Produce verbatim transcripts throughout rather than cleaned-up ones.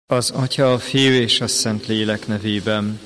Az Atya, a Fiú és a Szentlélek nevében.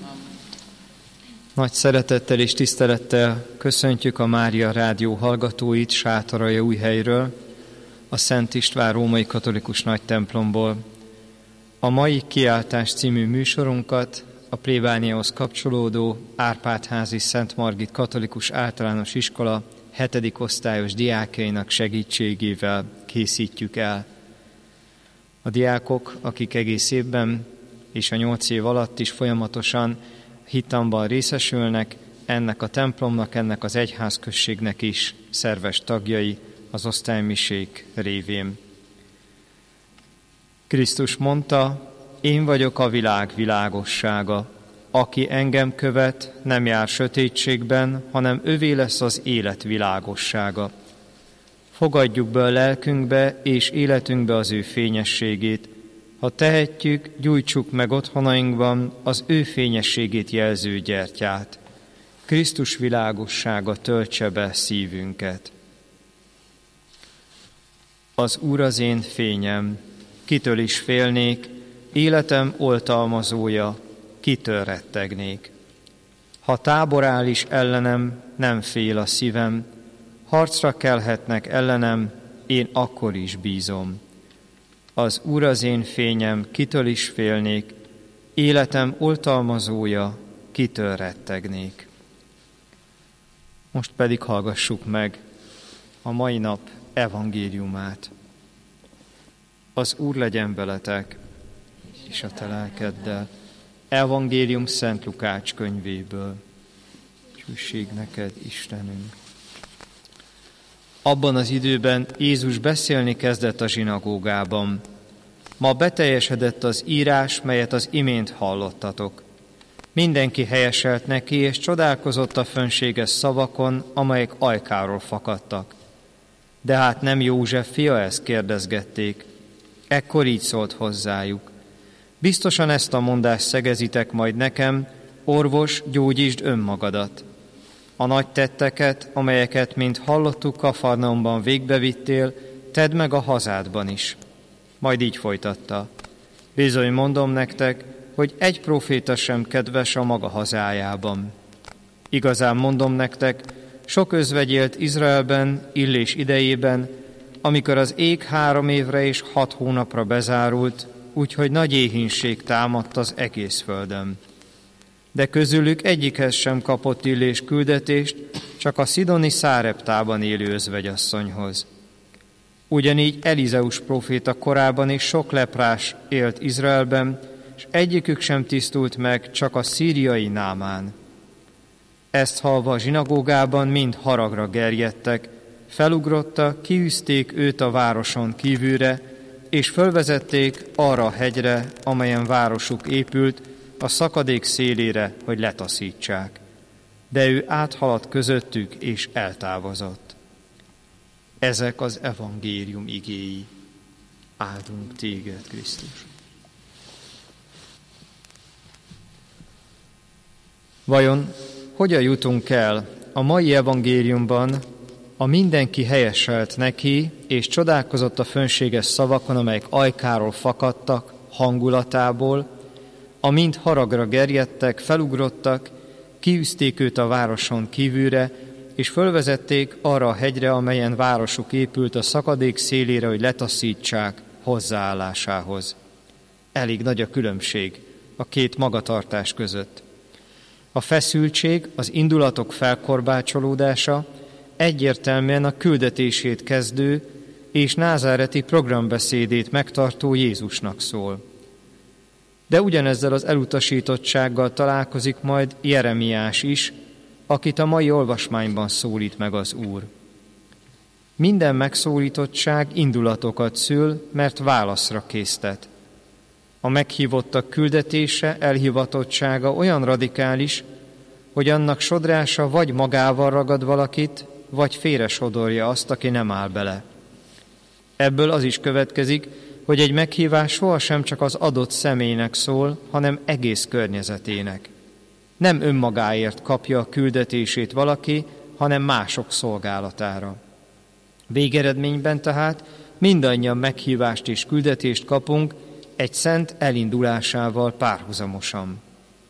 Nagy szeretettel és tisztelettel köszöntjük a Mária Rádió hallgatóit Sátoraljaújhelyről, a Szent István római katolikus nagytemplomból. A mai Kiáltás című műsorunkat a plébániához kapcsolódó Árpád-házi Szent Margit Katolikus Általános Iskola hetedik osztályos diákjainak segítségével készítjük el. A diákok, akik egész évben és a nyolc év alatt is folyamatosan hittamban részesülnek, ennek a templomnak, ennek az egyházközségnek is szerves tagjai az osztálymisék révén. Krisztus mondta, én vagyok a világ világossága. Aki engem követ, nem jár sötétségben, hanem övé lesz az élet világossága. Fogadjuk be a lelkünkbe és életünkbe az ő fényességét. Ha tehetjük, gyújtsuk meg otthonainkban az ő fényességét jelző gyertyát. Krisztus világossága töltse be szívünket. Az Úr az én fényem, kitől is félnék, életem oltalmazója, kitől rettegnék. Ha tábor áll is ellenem, nem fél a szívem, harcra kelhetnek ellenem, én akkor is bízom. Az Úr az én fényem, kitől is félnék, életem oltalmazója, kitől rettegnék. Most pedig hallgassuk meg a mai nap evangéliumát. Az Úr legyen veletek, és a te lelkeddel. Evangélium Szent Lukács könyvéből. Dicsőség neked, Istenünk! Abban az időben Jézus beszélni kezdett a zsinagógában. Ma beteljesedett az írás, melyet az imént hallottatok. Mindenki helyeselt neki, és csodálkozott a fönséges szavakon, amelyek ajkáról fakadtak. De hát nem József fia ez, kérdezgették. Ekkor így szólt hozzájuk. Biztosan ezt a mondást szegezitek majd nekem, orvos, gyógyítsd önmagadat. A nagy tetteket, amelyeket, mint hallottuk, Kafarnaumban végbevittél, tedd meg a hazádban is. Majd így folytatta. Bizony mondom nektek, hogy egy próféta sem kedves a maga hazájában. Igazán mondom nektek, sok özvegy élt Izraelben, Illés idejében, amikor az ég három évre és hat hónapra bezárult, úgyhogy nagy éhínség támadt az egész földön. De közülük egyikhez sem kapott Illés küldetést, csak a szidoni Száreptában élő özvegyasszonyhoz. Ugyanígy Elizeus próféta korában is sok leprás élt Izraelben, és egyikük sem tisztult meg, csak a szíriai Námán. Ezt hallva a zsinagógában mind haragra gerjedtek, felugrottak, kiűzték őt a városon kívülre, és fölvezették arra a hegyre, amelyen városuk épült, a szakadék szélére, hogy letaszítsák. De ő áthaladt közöttük, és eltávozott. Ezek az evangélium igéi. Áldunk téged, Krisztus. Vajon hogyan jutunk el a mai evangéliumban a mindenki helyeselt neki, és csodálkozott a fönséges szavakon, amelyek ajkáról fakadtak, hangulatából, amint haragra gerjedtek, felugrottak, kiűzték őt a városon kívülre, és fölvezették arra a hegyre, amelyen városuk épült, a szakadék szélére, hogy letaszítsák hozzáállásához. Elég nagy a különbség a két magatartás között. A feszültség, az indulatok felkorbácsolódása egyértelműen a küldetését kezdő és názáreti programbeszédét megtartó Jézusnak szól. De ugyanezzel az elutasítottsággal találkozik majd Jeremiás is, akit a mai olvasmányban szólít meg az Úr. Minden megszólítottság indulatokat szül, mert válaszra késztet. A meghívottak küldetése, elhivatottsága olyan radikális, hogy annak sodrása vagy magával ragad valakit, vagy félre sodorja azt, aki nem áll bele. Ebből az is következik, hogy egy meghívás sohasem csak az adott személynek szól, hanem egész környezetének. Nem önmagáért kapja a küldetését valaki, hanem mások szolgálatára. Végeredményben tehát mindannyian meghívást és küldetést kapunk, egy szent elindulásával párhuzamosan.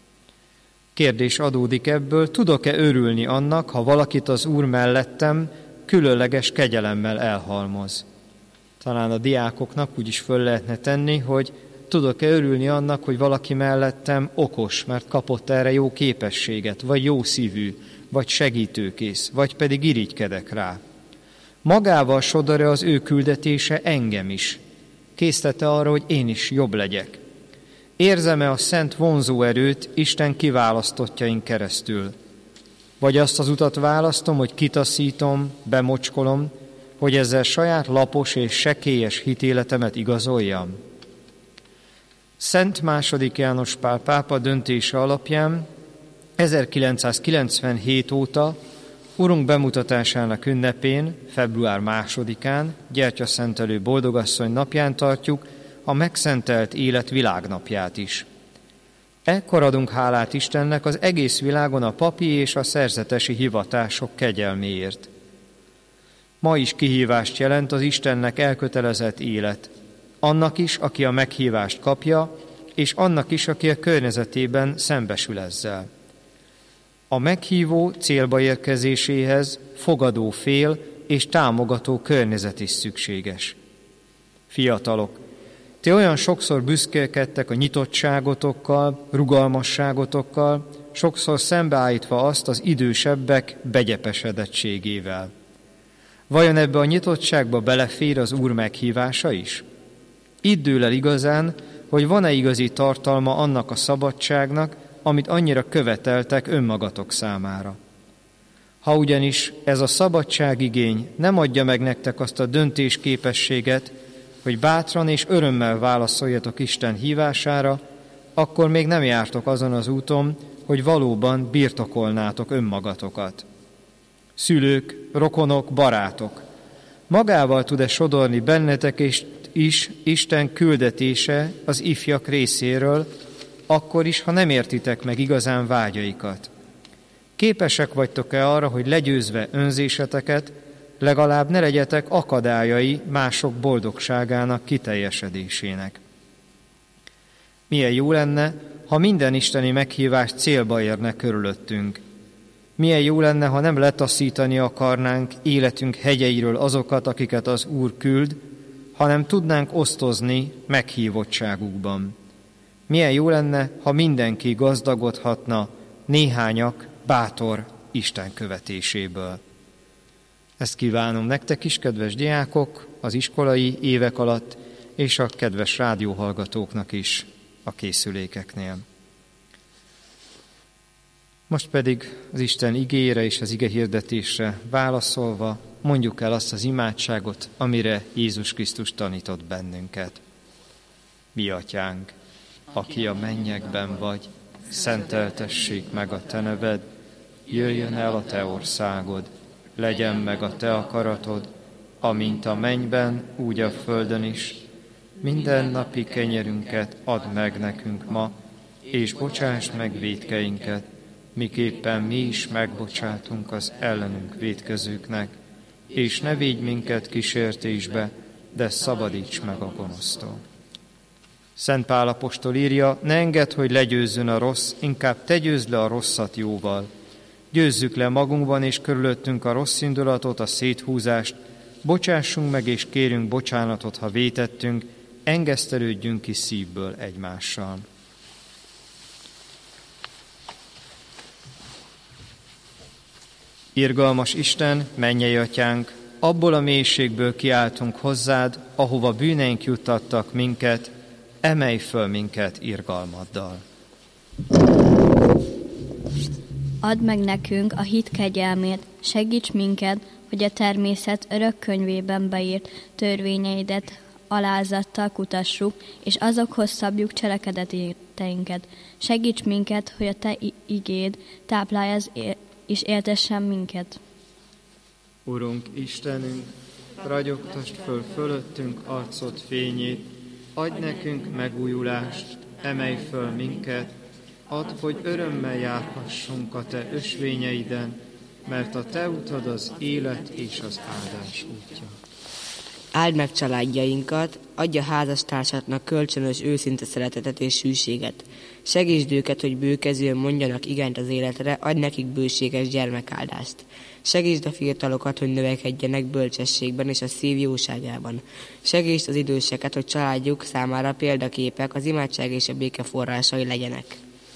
Kérdés adódik ebből, tudok-e örülni annak, ha valakit az Úr mellettem különleges kegyelemmel elhalmoz? Talán a diákoknak úgy is föl lehetne tenni, hogy tudok-e örülni annak, hogy valaki mellettem okos, mert kapott erre jó képességet, vagy jó szívű, vagy segítőkész, vagy pedig irigykedek rá. Magával sodor-e az ő küldetése engem is? Késztete arra, hogy én is jobb legyek? Érzem-e a szent vonzóerőt Isten kiválasztottjain keresztül? Vagy azt az utat választom, hogy kitaszítom, bemocskolom, hogy ezzel saját lapos és sekélyes hitéletemet igazoljam? Szent második János Pál pápa döntése alapján ezerkilencszázkilencvenhét óta Urunk bemutatásának ünnepén, február másodikán, Gyertyaszentelő Boldogasszony napján tartjuk a megszentelt élet világnapját is. Ekkor adunk hálát Istennek az egész világon a papi és a szerzetesi hivatások kegyelméért. Ma is kihívást jelent az Istennek elkötelezett élet, annak is, aki a meghívást kapja, és annak is, aki a környezetében szembesül ezzel. A meghívó célba érkezéséhez fogadó fél és támogató környezet is szükséges. Fiatalok, ti olyan sokszor büszkélkedtek a nyitottságotokkal, rugalmasságotokkal, sokszor szembeállítva azt az idősebbek begyepesedettségével. Vajon ebbe a nyitottságba belefér az Úr meghívása is? Itt dől el igazán, hogy van-e igazi tartalma annak a szabadságnak, amit annyira követeltek önmagatok számára. Ha ugyanis ez a szabadságigény nem adja meg nektek azt a döntésképességet, hogy bátran és örömmel válaszoljatok Isten hívására, akkor még nem jártok azon az úton, hogy valóban birtokolnátok önmagatokat. Szülők, rokonok, barátok, magával tud-e sodorni bennetek és is Isten küldetése az ifjak részéről, akkor is, ha nem értitek meg igazán vágyaikat? Képesek vagytok-e arra, hogy legyőzve önzéseteket, legalább ne legyetek akadályai mások boldogságának kiteljesedésének? Milyen jó lenne, ha minden isteni meghívás célba érne körülöttünk. Milyen jó lenne, ha nem letaszítani akarnánk életünk hegyeiről azokat, akiket az Úr küld, hanem tudnánk osztozni meghívottságukban. Milyen jó lenne, ha mindenki gazdagodhatna néhányak bátor Isten követéséből. Ezt kívánom nektek is, kedves diákok, az iskolai évek alatt, és a kedves rádióhallgatóknak is a készülékeknél. Most pedig az Isten igéjére és az ige hirdetésre válaszolva mondjuk el azt az imádságot, amire Jézus Krisztus tanított bennünket. Mi atyánk, aki a mennyekben vagy, szenteltessék meg a te neved, jöjjön el a te országod, legyen meg a te akaratod, amint a mennyben, úgy a földön is. Minden napi kenyerünket add meg nekünk ma, és bocsáss meg vétkeinket, miképpen mi is megbocsátunk az ellenünk vétkezőknek, és ne védj minket kísértésbe, de szabadíts meg a gonosztól. Szent Pál apostol írja, ne engedd, hogy legyőzzön a rossz, inkább te győzd le a rosszat jóval. Győzzük le magunkban és körülöttünk a rossz indulatot, a széthúzást, bocsássunk meg és kérünk bocsánatot, ha vétettünk, engesztelődjünk ki szívből egymással. Irgalmas Isten, mennyei atyánk, abból a mélységből kiáltunk hozzád, ahova bűneink juttattak minket, emelj föl minket irgalmaddal. Add meg nekünk a hit kegyelmét, segíts minket, hogy a természet örök könyvében beírt törvényeidet alázattal kutassuk, és azokhoz szabjuk cselekedeteinket. Segíts minket, hogy a te igéd táplálj az él- és éltessen minket. Urunk, Istenünk, ragyogtasd föl fölöttünk arcod fényét, adj nekünk megújulást, emelj föl minket, add, hogy örömmel járhassunk a te ösvényeiden, mert a te utad az élet és az áldás útja. Áld meg családjainkat, adj a házastársaknak kölcsönös őszinte szeretetet és hűséget. Segítsd őket, hogy bőkezűen mondjanak igent az életre, adj nekik bőséges gyermekáldást. Segítsd a fiatalokat, hogy növekedjenek bölcsességben és a szív jóságában. Segítsd az időseket, hogy családjuk számára példaképek, az imádság és a béke forrásai legyenek.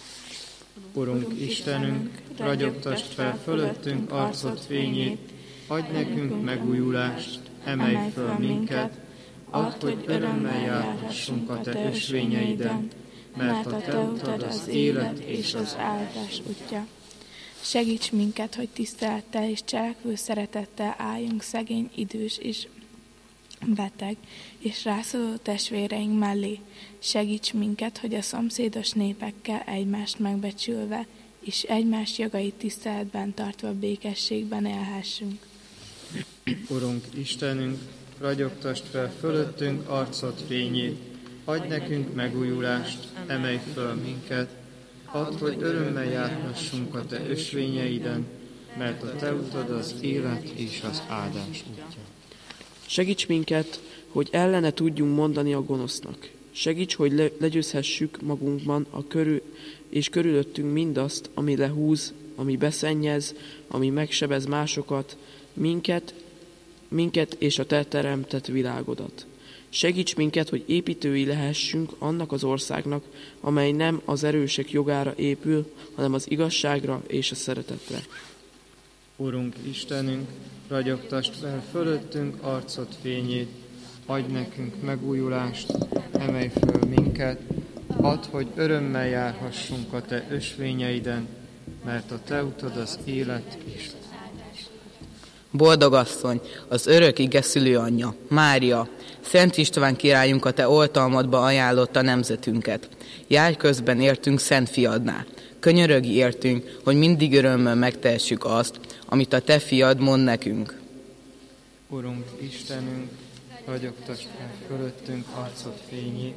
Urunk Istenünk, ragyogtasd fel fölöttünk arcod fényét, adj nekünk megújulást, emelj föl minket, add, hogy örömmel járhassunk a te ösvényeiden, mert a te utad az élet és az áldás útja. Segíts minket, hogy tisztelettel és cselekvő szeretettel álljunk szegény, idős és beteg és rászoruló testvéreink mellé. Segíts minket, hogy a szomszédos népekkel egymást megbecsülve és egymás jogait tiszteletben tartva békességben élhessünk. Urunk Istenünk, ragyogtasd fel fölöttünk arcod fényét, adj nekünk megújulást, emelj föl minket, add, hogy örömmel járhassunk a te ösvényeiden, mert a te utad az élet és az áldás útja. Segíts minket, hogy ellene tudjunk mondani a gonosznak. Segíts, hogy le- legyőzhessük magunkban a körül és körülöttünk mindazt, ami lehúz, ami beszennyez, ami megsebez másokat, minket, minket és a te teremtett világodat. Segíts minket, hogy építői lehessünk annak az országnak, amely nem az erősek jogára épül, hanem az igazságra és a szeretetre. Urunk Istenünk, ragyogtasd fel fölöttünk arcod fényét, adj nekünk megújulást, emelj föl minket, add, hogy örömmel járhassunk a te ösvényeiden, mert a te utad az élet és az áldás. Boldog asszony, az örök ige szülőanyja, Mária, Szent István királyunk a te oltalmadba ajánlotta nemzetünket. Járj közben értünk Szent Fiadnál. Könyörögj értünk, hogy mindig örömmel megtehessük azt, amit a te fiad mond nekünk. Urunk Istenünk, ragyogtasd fel fölöttünk arcod fényét,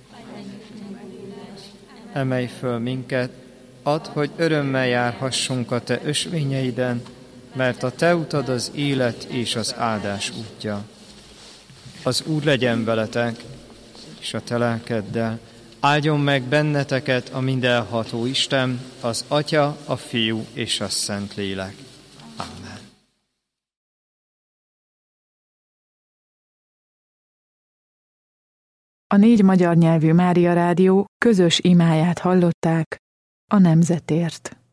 emelj föl minket, add, hogy örömmel járhassunk a te ösvényeiden, mert a te utad az élet és az áldás útja. Az Úr legyen veletek, és a te lelkeddel. Áldjon meg benneteket a mindenható Isten, az Atya, a Fiú és a Szentlélek. Amen. A négy magyar nyelvű Mária Rádió közös imáját hallották a nemzetért.